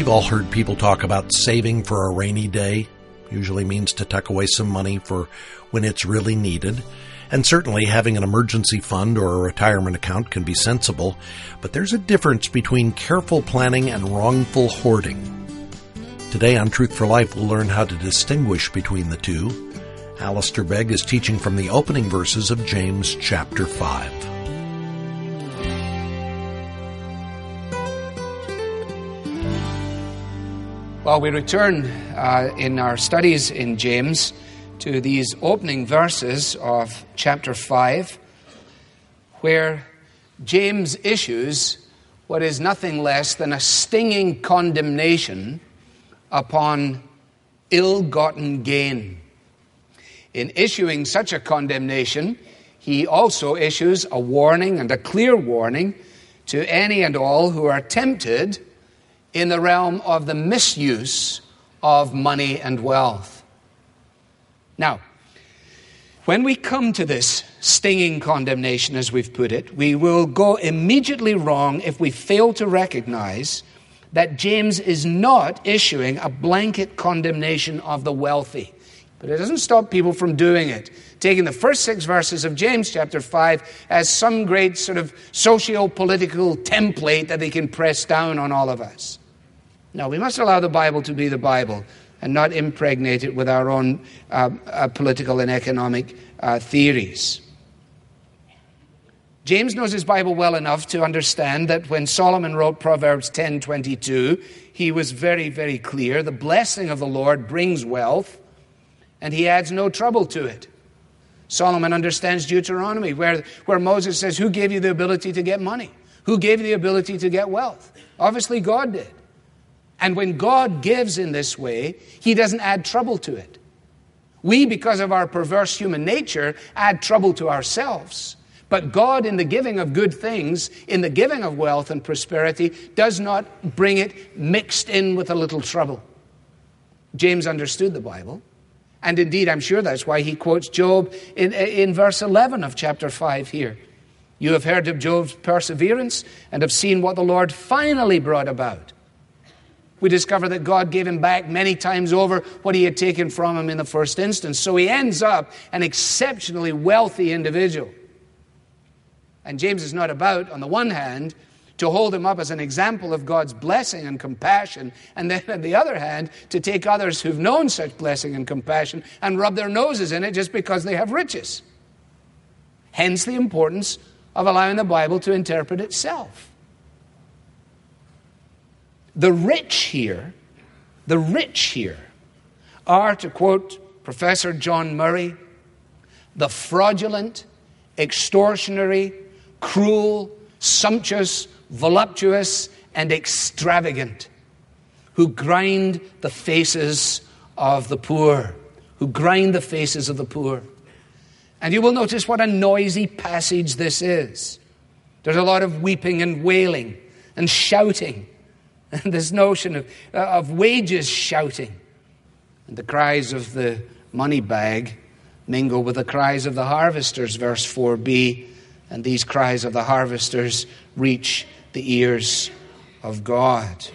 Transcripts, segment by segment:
We've all heard people talk about saving for a rainy day. Usually means to tuck away some money for when it's really needed. And certainly having an emergency fund or a retirement account can be sensible, but there's a difference between careful planning and wrongful hoarding. Today on Truth for Life, we'll learn how to distinguish between the two. Alistair Begg is teaching from the opening verses of James chapter 5. Well, we return in our studies in James to these opening verses of chapter 5, where James issues what is nothing less than a stinging condemnation upon ill-gotten gain. In issuing such a condemnation, he also issues a warning, and a clear warning, to any and all who are tempted in the realm of the misuse of money and wealth. Now, when we come to this stinging condemnation, as we've put it, we will go immediately wrong if we fail to recognize that James is not issuing a blanket condemnation of the wealthy. But it doesn't stop people from doing it, taking the first 6 verses of James chapter 5 as some great sort of socio-political template that they can press down on all of us. No, we must allow the Bible to be the Bible and not impregnate it with our own political and economic theories. James knows his Bible well enough to understand that when Solomon wrote Proverbs 10:22, he was very, very clear. The blessing of the Lord brings wealth, and he adds no trouble to it. Solomon understands Deuteronomy, where Moses says, who gave you the ability to get money? Who gave you the ability to get wealth? Obviously God did. And when God gives in this way, he doesn't add trouble to it. We, because of our perverse human nature, add trouble to ourselves. But God, in the giving of good things, in the giving of wealth and prosperity, does not bring it mixed in with a little trouble. James understood the Bible. And indeed, I'm sure that's why he quotes Job in verse 11 of chapter 5 here. You have heard of Job's perseverance and have seen what the Lord finally brought about. We discover that God gave him back many times over what he had taken from him in the first instance. So he ends up an exceptionally wealthy individual. And James is not about, on the one hand, to hold him up as an example of God's blessing and compassion, and then on the other hand, to take others who've known such blessing and compassion and rub their noses in it just because they have riches. Hence the importance of allowing the Bible to interpret itself. The rich here are, to quote Professor John Murray, the fraudulent, extortionary, cruel, sumptuous, voluptuous, and extravagant, who grind the faces of the poor, And you will notice what a noisy passage this is. There's a lot of weeping and wailing and shouting. And this notion of wages shouting. And the cries of the money bag mingle with the cries of the harvesters, verse 4b. And these cries of the harvesters reach the ears of God.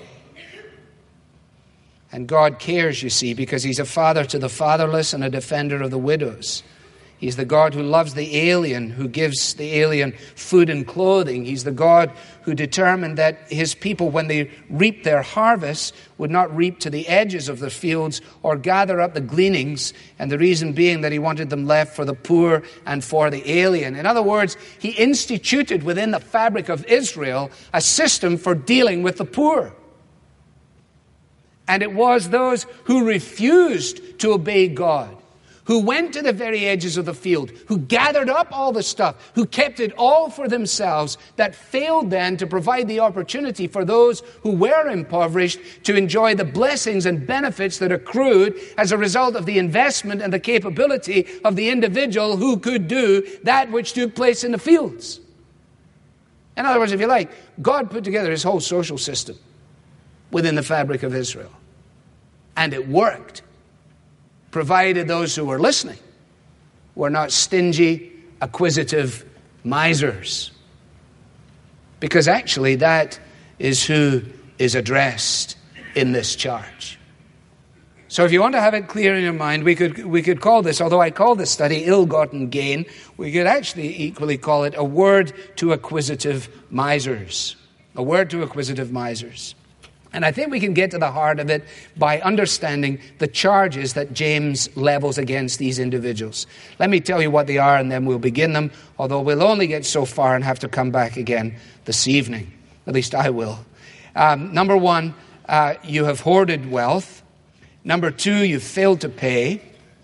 And God cares, you see, because he's a father to the fatherless and a defender of the widows. He's the God who loves the alien, who gives the alien food and clothing. He's the God who determined that his people, when they reap their harvests, would not reap to the edges of the fields or gather up the gleanings, and the reason being that he wanted them left for the poor and for the alien. In other words, he instituted within the fabric of Israel a system for dealing with the poor. And it was those who refused to obey God, who went to the very edges of the field, who gathered up all the stuff, who kept it all for themselves, that failed then to provide the opportunity for those who were impoverished to enjoy the blessings and benefits that accrued as a result of the investment and the capability of the individual who could do that which took place in the fields. In other words, if you like, God put together his whole social system within the fabric of Israel. And it worked, provided those who were listening were not stingy, acquisitive misers. Because actually that is who is addressed in this charge. So if you want to have it clear in your mind, we could call this, although I call this study ill-gotten gain, we could actually equally call it a word to acquisitive misers. A word to acquisitive misers. And I think we can get to the heart of it by understanding the charges that James levels against these individuals. Let me tell you what they are, and then we'll begin them, although we'll only get so far and have to come back again this evening. At least I will. Number one, you have hoarded wealth. Number two, you've failed to pay.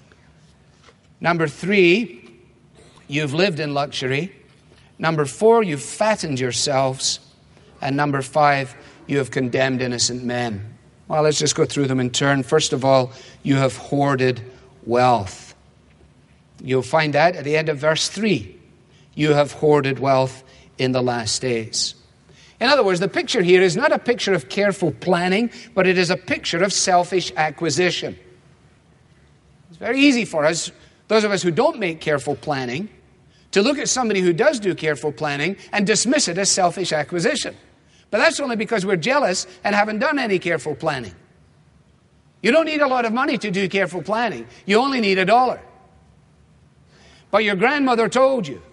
Number three, you've lived in luxury. Number four, you've fattened yourselves. And number five, you have condemned innocent men. Well, let's just go through them in turn. First of all, you have hoarded wealth. You'll find that at the end of verse 3. You have hoarded wealth in the last days. In other words, the picture here is not a picture of careful planning, but it is a picture of selfish acquisition. It's very easy for us, those of us who don't make careful planning, to look at somebody who does do careful planning and dismiss it as selfish acquisition. But that's only because we're jealous and haven't done any careful planning. You don't need a lot of money to do careful planning. You only need $1. But your grandmother told you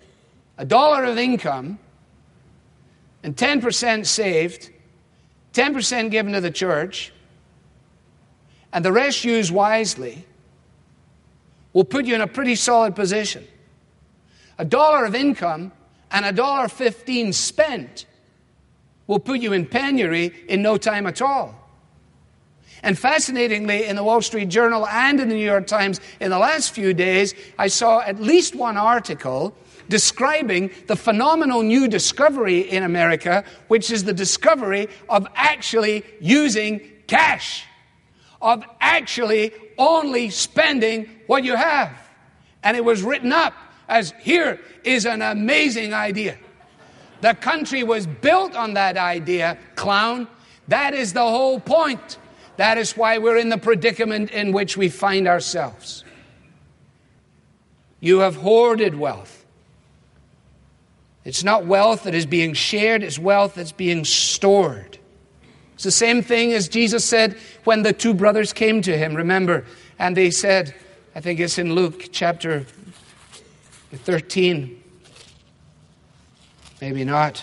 $1 of income and 10% saved, 10% given to the church, and the rest used wisely will put you in a pretty solid position. $1 of income and $1.15 spent will put you in penury in no time at all. And fascinatingly, in the Wall Street Journal and in the New York Times in the last few days, I saw at least one article describing the phenomenal new discovery in America, which is the discovery of actually using cash, of actually only spending what you have. And it was written up as, here is an amazing idea. The country was built on that idea, clown. That is the whole point. That is why we're in the predicament in which we find ourselves. You have hoarded wealth. It's not wealth that is being shared, it's wealth that's being stored. It's the same thing as Jesus said when the two brothers came to him, remember, and they said, I think it's in Luke chapter 13, maybe not.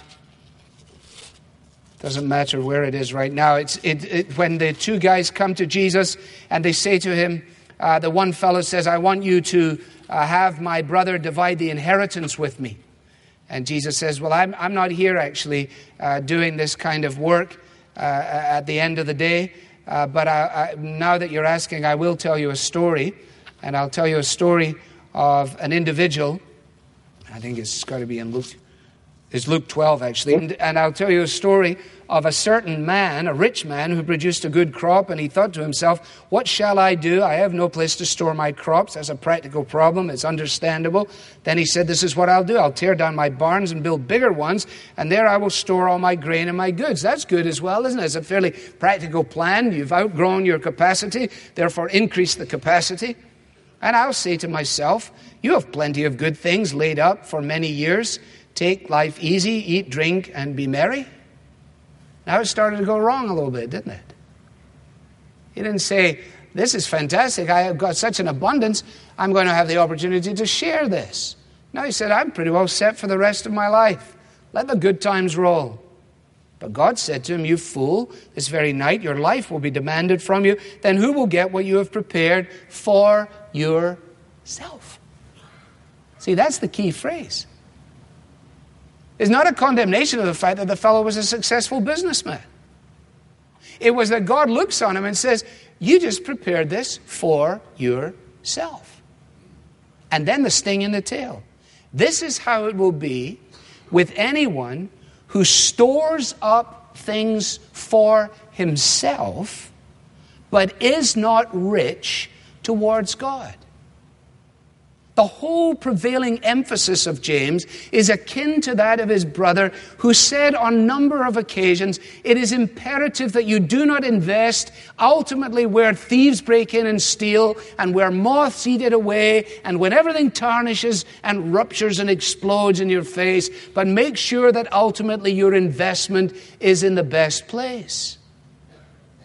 Doesn't matter where it is right now. When the two guys come to Jesus and they say to him, the one fellow says, I want you to have my brother divide the inheritance with me. And Jesus says, well, I'm not here actually doing this kind of work at the end of the day. But now that you're asking, I will tell you a story. And I'll tell you a story of an individual. I think it's got to be in Luke. It's Luke 12, actually. And I'll tell you a story of a certain man, a rich man, who produced a good crop. And he thought to himself, what shall I do? I have no place to store my crops. That's a practical problem. It's understandable. Then he said, this is what I'll do. I'll tear down my barns and build bigger ones. And there I will store all my grain and my goods. That's good as well, isn't it? It's a fairly practical plan. You've outgrown your capacity. Therefore, increase the capacity. And I'll say to myself, you have plenty of good things laid up for many years. Take life easy, eat, drink, and be merry. Now it started to go wrong a little bit, didn't it? He didn't say, this is fantastic. I have got such an abundance. I'm going to have the opportunity to share this. No, he said, I'm pretty well set for the rest of my life. Let the good times roll. But God said to him, you fool, this very night your life will be demanded from you. Then who will get what you have prepared for yourself? See, that's the key phrase. It's not a condemnation of the fact that the fellow was a successful businessman. It was that God looks on him and says, you just prepared this for yourself. And then the sting in the tail. This is how it will be with anyone who stores up things for himself, but is not rich towards God. The whole prevailing emphasis of James is akin to that of his brother, who said on a number of occasions, it is imperative that you do not invest ultimately where thieves break in and steal, and where moths eat it away, and when everything tarnishes and ruptures and explodes in your face, but make sure that ultimately your investment is in the best place.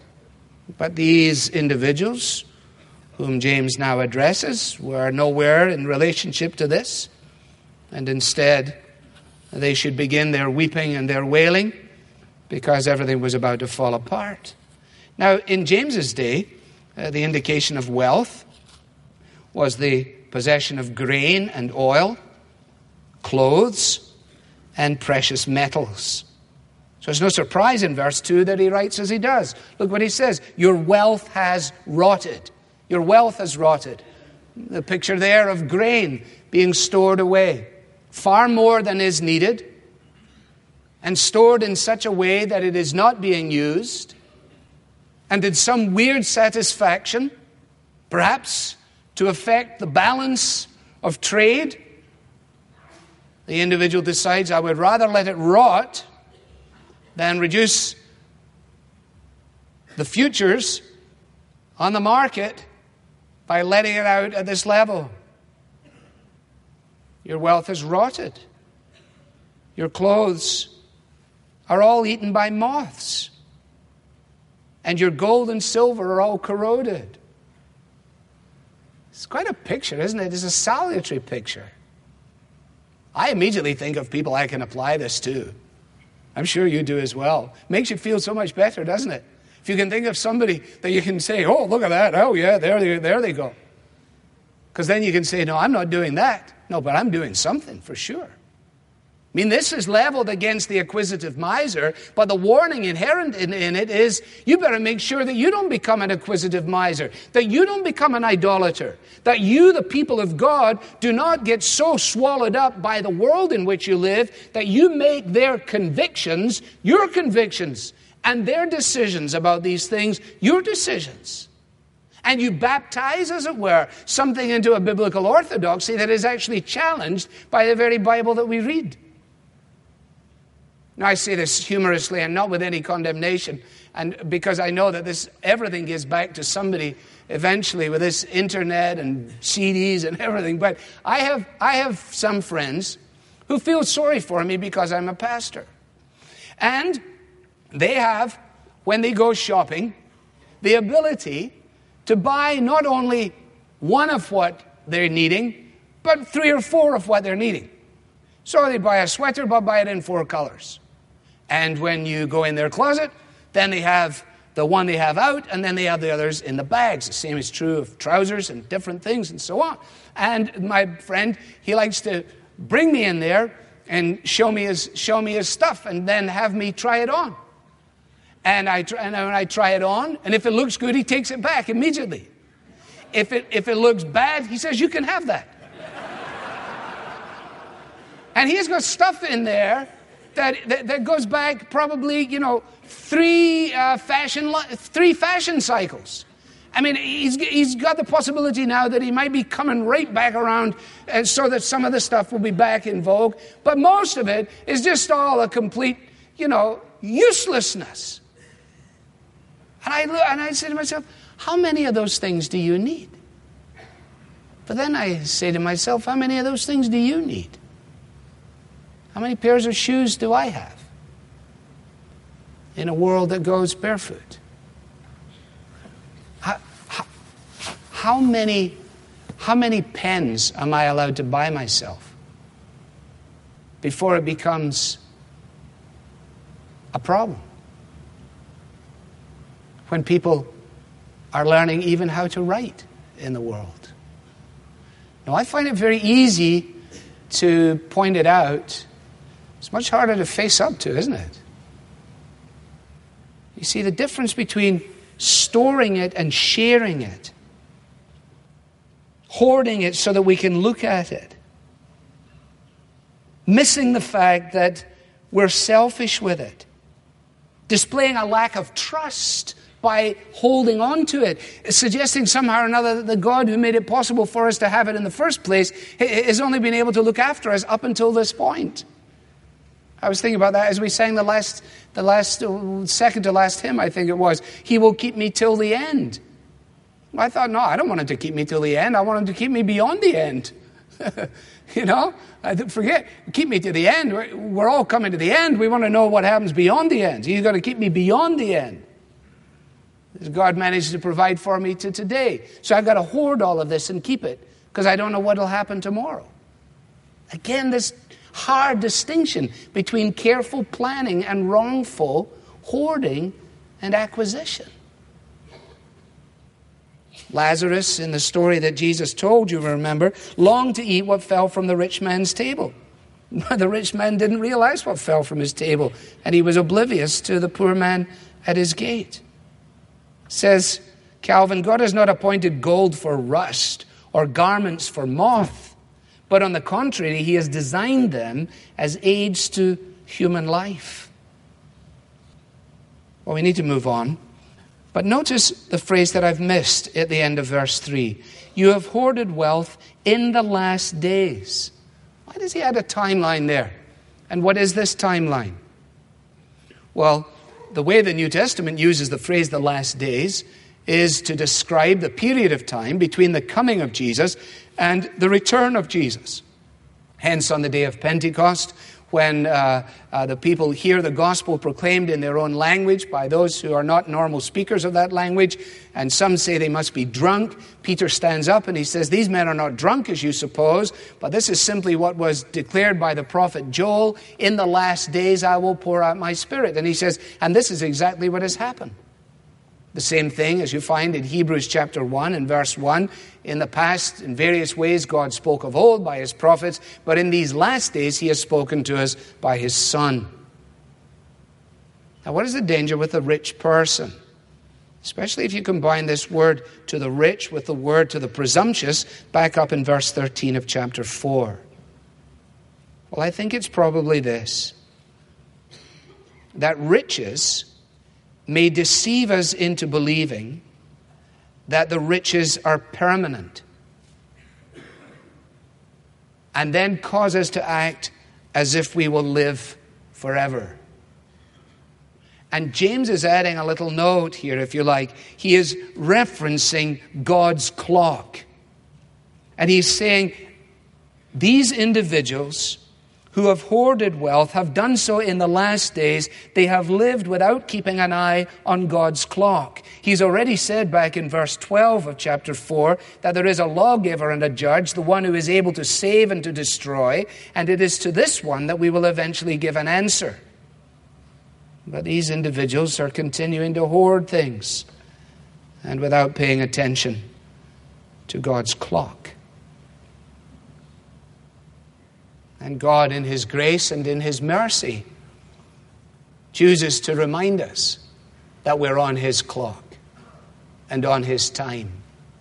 But these individuals, whom James now addresses, were nowhere in relationship to this. And instead, they should begin their weeping and their wailing because everything was about to fall apart. Now, in James's day, the indication of wealth was the possession of grain and oil, clothes, and precious metals. So it's no surprise in verse 2 that he writes as he does. Look what he says. Your wealth has rotted. Your wealth has rotted. The picture there of grain being stored away, far more than is needed, and stored in such a way that it is not being used, and in some weird satisfaction, perhaps to affect the balance of trade, the individual decides, I would rather let it rot than reduce the futures on the market by letting it out at this level. Your wealth has rotted. Your clothes are all eaten by moths. And your gold and silver are all corroded. It's quite a picture, isn't it? It's a salutary picture. I immediately think of people I can apply this to. I'm sure you do as well. Makes you feel so much better, doesn't it? If you can think of somebody that you can say, oh, look at that. Oh, yeah, there they go. Because then you can say, no, I'm not doing that. No, but I'm doing something for sure. I mean, this is leveled against the acquisitive miser, but the warning inherent in it is you better make sure that you don't become an acquisitive miser, that you don't become an idolater, that you, the people of God, do not get so swallowed up by the world in which you live that you make their convictions your convictions and their decisions about these things your decisions. And you baptize, as it were, something into a biblical orthodoxy that is actually challenged by the very Bible that we read. Now, I say this humorously and not with any condemnation, and because I know that everything gets back to somebody eventually with this internet and CDs and everything. But I have some friends who feel sorry for me because I'm a pastor. And they have, when they go shopping, the ability to buy not only one of what they're needing, but 3 or 4 of what they're needing. So they buy a sweater, but buy it in 4 colors. And when you go in their closet, then they have the one they have out, and then they have the others in the bags. The same is true of trousers and different things and so on. And my friend, he likes to bring me in there and show me his stuff and then have me try it on. And when I try it on, and if it looks good, he takes it back immediately. If it looks bad, he says, you can have that. And he's got stuff in there that goes back probably, 3 fashion cycles. I mean, he's got the possibility now that he might be coming right back around, and so that some of the stuff will be back in vogue. But most of it is just all a complete, uselessness. And I say to myself, how many of those things do you need? But then I say to myself, how many of those things do you need? How many pairs of shoes do I have in a world that goes barefoot? How many pens am I allowed to buy myself before it becomes a problem? When people are learning even how to write in the world. Now, I find it very easy to point it out. It's much harder to face up to, isn't it? You see the difference between storing it and sharing it. Hoarding it so that we can look at it. Missing the fact that we're selfish with it. Displaying a lack of trust by holding on to it. Suggesting somehow or another that the God who made it possible for us to have it in the first place has only been able to look after us up until this point. I was thinking about that as we sang the second to last hymn, I think it was. He will keep me till the end. Well, I thought, no, I don't want him to keep me till the end. I want him to keep me beyond the end. Forget, keep me to the end. We're all coming to the end. We want to know what happens beyond the end. He's going to keep me beyond the end. God managed to provide for me to today. So I've got to hoard all of this and keep it because I don't know what will happen tomorrow. Again, this hard distinction between careful planning and wrongful hoarding and acquisition. Lazarus, in the story that Jesus told, you remember, longed to eat what fell from the rich man's table. The rich man didn't realize what fell from his table, and he was oblivious to the poor man at his gate. Says Calvin, God has not appointed gold for rust or garments for moth, but on the contrary, he has designed them as aids to human life. Well, we need to move on. But notice the phrase that I've missed at the end of verse 3. You have hoarded wealth in the last days. Why does he add a timeline there? And what is this timeline? Well, the way the New Testament uses the phrase the last days is to describe the period of time between the coming of Jesus and the return of Jesus. Hence, on the day of Pentecost, when the people hear the gospel proclaimed in their own language by those who are not normal speakers of that language, and some say they must be drunk, Peter stands up and he says, these men are not drunk as you suppose, but this is simply what was declared by the prophet Joel, in the last days I will pour out my Spirit. And he says, and this is exactly what has happened. The same thing as you find in Hebrews chapter 1 and verse 1. In the past, in various ways, God spoke of old by his prophets, but in these last days he has spoken to us by his Son. Now, what is the danger with the rich person? Especially if you combine this word to the rich with the word to the presumptuous, back up in verse 13 of chapter 4. Well, I think it's probably this, that riches may deceive us into believing that the riches are permanent, and then cause us to act as if we will live forever. And James is adding a little note here, if you like. He is referencing God's clock. And he's saying, these individuals who have hoarded wealth have done so in the last days. They have lived without keeping an eye on God's clock. He's already said back in verse 12 of chapter 4 that there is a lawgiver and a judge, the one who is able to save and to destroy, and it is to this one that we will eventually give an answer. But these individuals are continuing to hoard things and without paying attention to God's clock. And God, in his grace and in his mercy, chooses to remind us that we're on his clock and on his time.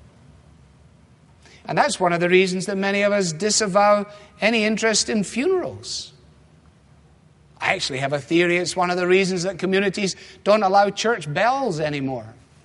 And that's one of the reasons that many of us disavow any interest in funerals. I actually have a theory it's one of the reasons that communities don't allow church bells anymore.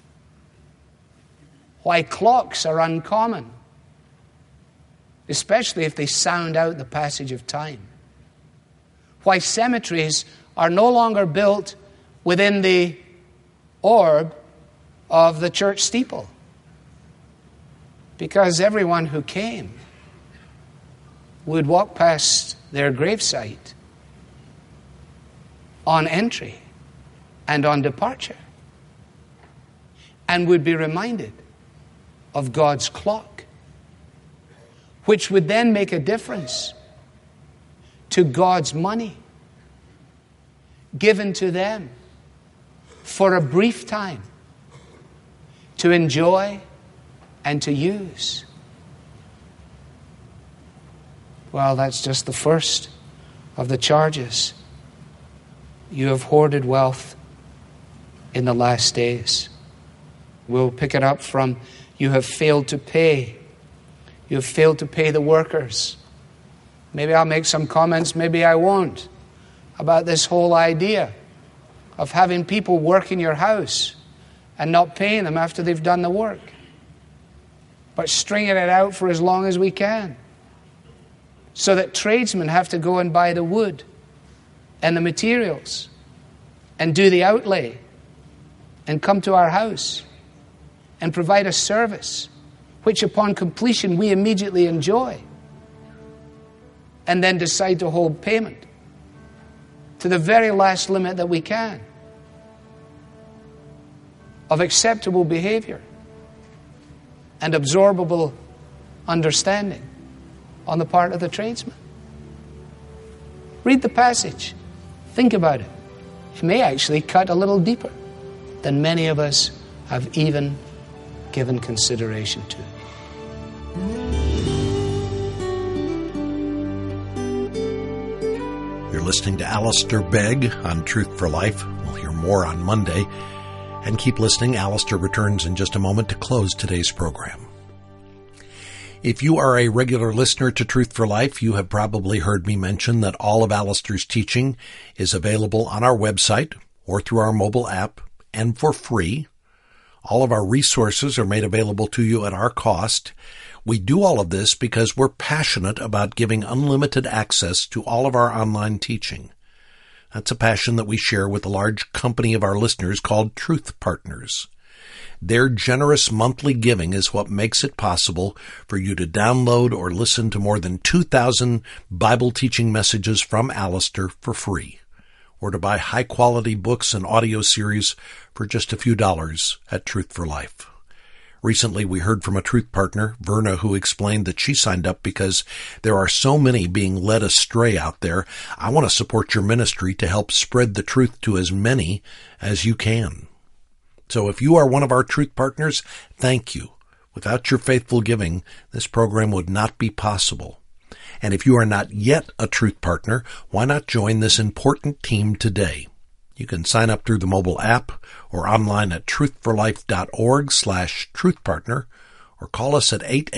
Why clocks are uncommon, especially if they sound out the passage of time. Why cemeteries are no longer built within the orb of the church steeple. Because everyone who came would walk past their gravesite on entry and on departure, and would be reminded of God's clock, which would then make a difference to God's money given to them for a brief time to enjoy and to use. Well, that's just the first of the charges. You have hoarded wealth in the last days. We'll pick it up from you have failed to pay. You have failed to pay the workers. Maybe I'll make some comments, maybe I won't, about this whole idea of having people work in your house and not paying them after they've done the work, but stringing it out for as long as we can, so that tradesmen have to go and buy the wood and the materials and do the outlay and come to our house and provide a service which upon completion we immediately enjoy, and then decide to hold payment to the very last limit that we can. of acceptable behavior and absorbable understanding on the part of the tradesman. Read the passage. Think about it. It may actually cut a little deeper than many of us have even given consideration to. You're listening to Alistair Begg on Truth for Life. We'll hear more on Monday. And keep listening. Alistair returns in just a moment to close today's program. If you are a regular listener to Truth for Life, you have probably heard me mention that all of Alistair's teaching is available on our website or through our mobile app and for free. All of our resources are made available to you at our cost. We do all of this because we're passionate about giving unlimited access to all of our online teaching. That's a passion that we share with a large company of our listeners called Truth Partners. Their generous monthly giving is what makes it possible for you to download or listen to more than 2,000 Bible teaching messages from Alistair for free, or to buy high-quality books and audio series for just a few dollars at Truth for Life. Recently, we heard from a Truth partner, Verna, who explained that she signed up because there are so many being led astray out there. I want to support your ministry to help spread the truth to as many as you can. So if you are one of our Truth partners, thank you. Without your faithful giving, this program would not be possible. And if you are not yet a Truth partner, why not join this important team today? You can sign up through the mobile app or online at truthforlife.org/truthpartner or call us at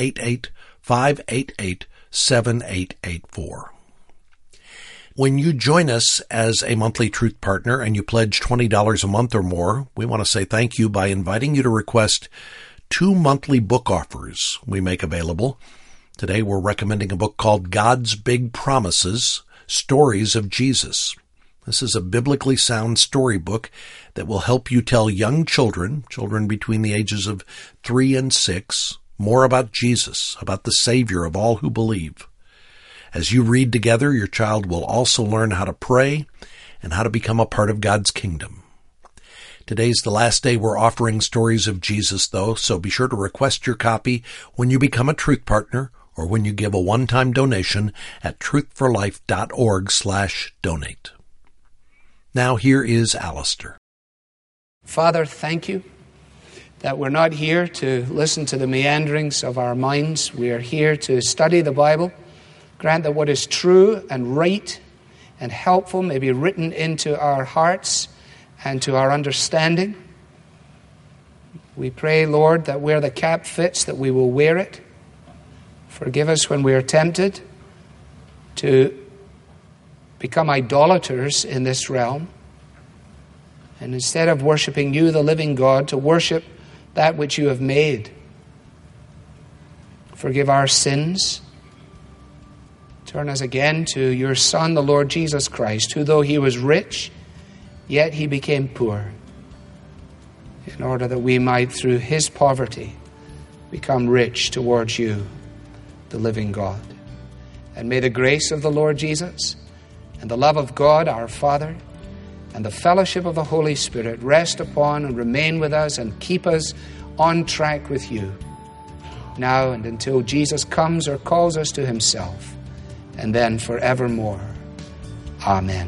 888-588-7884. When you join us as a monthly Truth partner and you pledge $20 a month or more, we want to say thank you by inviting you to request 2 monthly book offers we make available. Today we're recommending a book called God's Big Promises, Stories of Jesus. This is a biblically sound storybook that will help you tell young children between the ages of 3 and 6, more about Jesus, about the Savior of all who believe. As you read together, your child will also learn how to pray and how to become a part of God's kingdom. Today's the last day we're offering Stories of Jesus, though, so be sure to request your copy when you become a Truth partner or when you give a one-time donation at truthforlife.org/donate. Now here is Alistair. Father, thank you that we're not here to listen to the meanderings of our minds. We are here to study the Bible. Grant that what is true and right and helpful may be written into our hearts and to our understanding. We pray, Lord, that where the cap fits, that we will wear it. Forgive us when we are tempted to become idolaters in this realm. And instead of worshiping you, the living God, to worship that which you have made. Forgive our sins. Turn us again to your Son, the Lord Jesus Christ, who though he was rich, yet he became poor, in order that we might, through his poverty, become rich towards you, the living God. And may the grace of the Lord Jesus and the love of God our Father and the fellowship of the Holy Spirit rest upon and remain with us and keep us on track with you, now and until Jesus comes or calls us to himself, and then forevermore. Amen.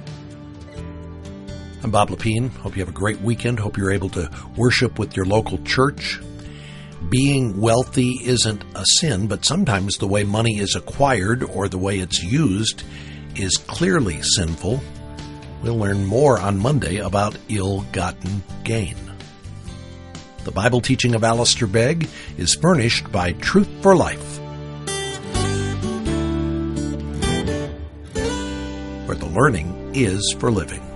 I'm Bob Lepine. Hope you have a great weekend. Hope you're able to worship with your local church. Being wealthy isn't a sin, but sometimes the way money is acquired or the way it's used is clearly sinful. We'll learn more on Monday about ill-gotten gain. The Bible teaching of Alistair Begg is furnished by Truth for Life, where the learning is for living.